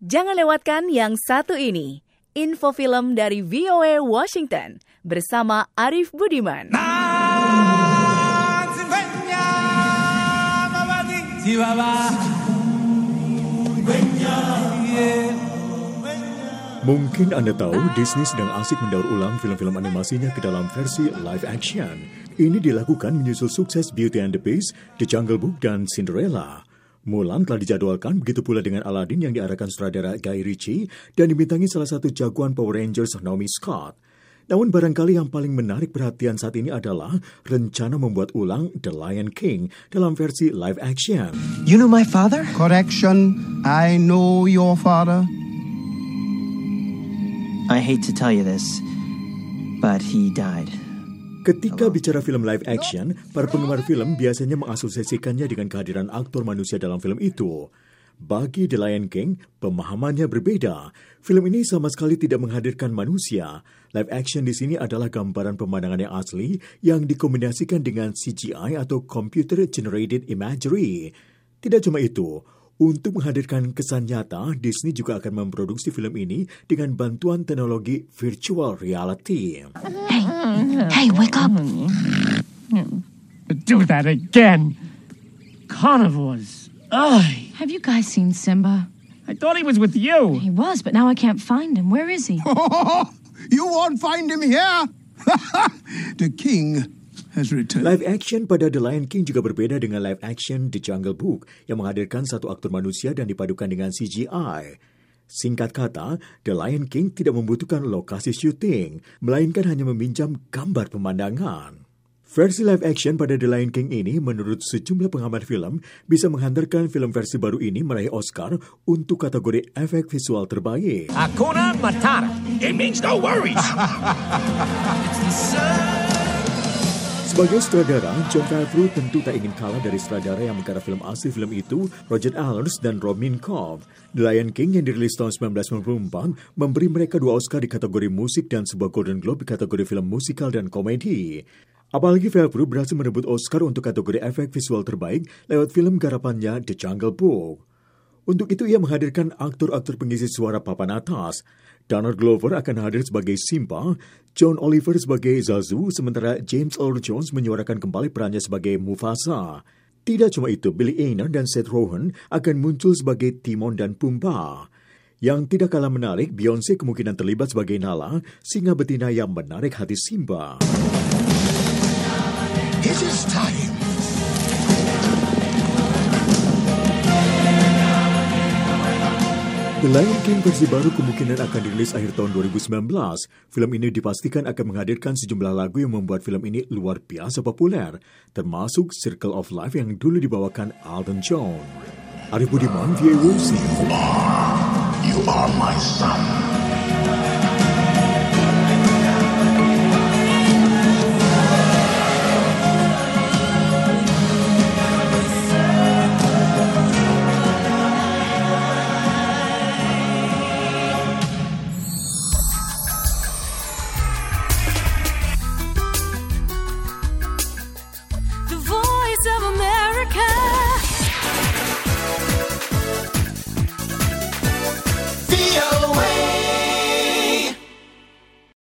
Jangan lewatkan yang satu ini, info film dari VOA Washington bersama Arif Budiman. Mungkin Anda tahu Disney sedang asik mendaur ulang film-film animasinya ke dalam versi live action. Ini dilakukan menyusul sukses Beauty and the Beast, The Jungle Book, dan Cinderella. Mulan telah dijadwalkan, begitu pula dengan Aladdin yang diarahkan sutradara Guy Ritchie dan dibintangi salah satu jagoan Power Rangers Naomi Scott. Namun barangkali yang paling menarik perhatian saat ini adalah rencana membuat ulang The Lion King dalam versi live action. You know my father? Correction, I know your father. I hate to tell you this, but he died. Ketika bicara film live action, para penggemar film biasanya mengasosiasikannya dengan kehadiran aktor manusia dalam film itu. Bagi The Lion King, pemahamannya berbeda. Film ini sama sekali tidak menghadirkan manusia. Live action di sini adalah gambaran pemandangan yang asli yang dikombinasikan dengan CGI atau Computer Generated Imagery. Tidak cuma itu, untuk menghadirkan kesan nyata, Disney juga akan memproduksi film ini dengan bantuan teknologi virtual reality. Hey, wake up! Do that again! Carnivores! Ugh! Have you guys seen Simba? I thought he was with you! He was, but now I can't find him. Where is he? You won't find him here. The king has returned. Live action pada The Lion King juga berbeda dengan live action The Jungle Book yang menghadirkan satu aktor manusia dan dipadukan dengan CGI. Singkat kata, The Lion King tidak membutuhkan lokasi syuting, melainkan hanya meminjam gambar pemandangan. Versi live action pada The Lion King ini, menurut sejumlah pengamat film, bisa menghantarkan film versi baru ini meraih Oscar untuk kategori efek visual terbaik. Hakuna Matata. It means no worries. Sebagai sutradara, Jon Favreau tentu tak ingin kalah dari sutradara yang menggarap film asli film itu, Roger Allers dan Rob Minkoff. The Lion King yang dirilis tahun 1994 memberi mereka 2 Oscar di kategori musik dan sebuah Golden Globe di kategori film musikal dan komedi. Apalagi Favreau berhasil merebut Oscar untuk kategori efek visual terbaik lewat film garapannya The Jungle Book. Untuk itu ia menghadirkan aktor-aktor pengisi suara papan atas. Donald Glover akan hadir sebagai Simba, John Oliver sebagai Zazu, sementara James Earl Jones menyuarakan kembali perannya sebagai Mufasa. Tidak cuma itu, Billy Eichner dan Seth Rogen akan muncul sebagai Timon dan Pumbaa. Yang tidak kalah menarik, Beyoncé kemungkinan terlibat sebagai Nala, singa betina yang menarik hati Simba. It is time. The Lion King versi baru kemungkinan akan dirilis akhir tahun 2019. Film ini dipastikan akan menghadirkan sejumlah lagu yang membuat film ini luar biasa populer, termasuk Circle of Life yang dulu dibawakan Elton John. Arif Budiman, VOA. You are my son.